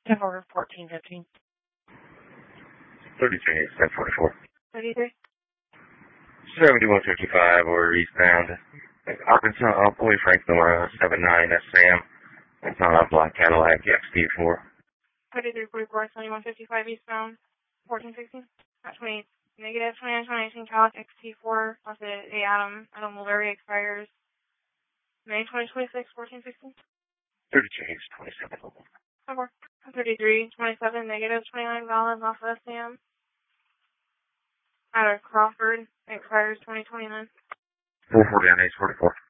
10 order 1415. 33, 1044. 33. 7155, order eastbound. Arkansas, Boy Franklin, 79, that's Sam. It's on a black Cadillac XT4. 3344, 7155 eastbound, 1416. At 20, negative 29, 2019 Cadillac XT4, off the Adam Mulberry expires May 2026, 1416. 33, 27. 33, 27, negative 29 Valens off of Sam. Out of Crawford, expires 2029. 440 on 844.